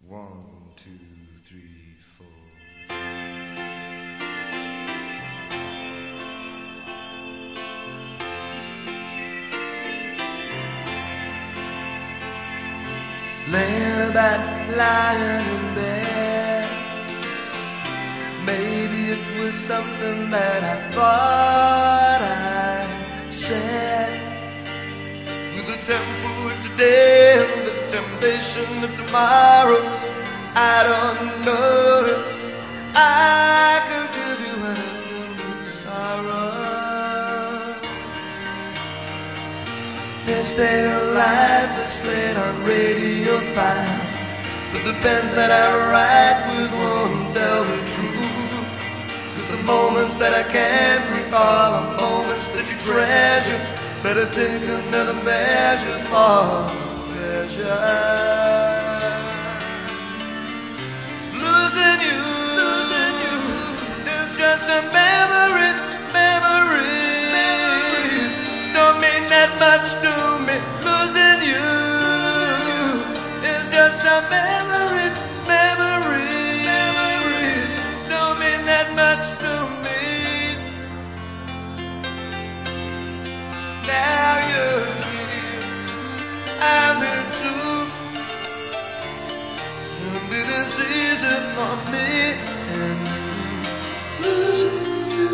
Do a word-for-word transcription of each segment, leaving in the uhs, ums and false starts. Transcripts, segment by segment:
One, two, three, four. Laying about, lying in bed. Maybe it was something that I thought I said. With the tempo of today and the temptation of tomorrow, I don't know it. I could give you anything but sorrow. This day alive is played on Radio five, but the pen that I write with won't tell the truth. But the moments that I can't recall are moments that you treasure. Better take another measure for pleasure. Losing you, losing you is just a memory, memory. Don't mean that much to me. Losing you is just a memory, memory, memory. Don't mean that much to me. Now you're here, I'm here too. It'll be this easy for me and losing you.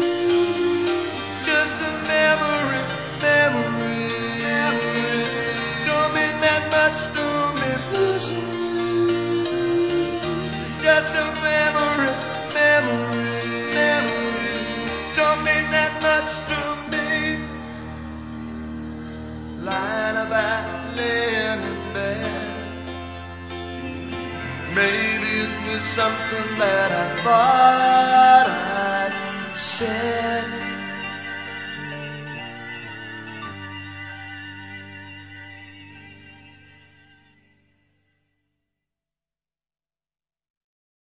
Just a memory, memory, memory. Don't mean that much to me. Losing you. It's just a memory, memory, memory. Don't mean that much to me. Lying about, laying in bed. Maybe it was something that I thought I'd said.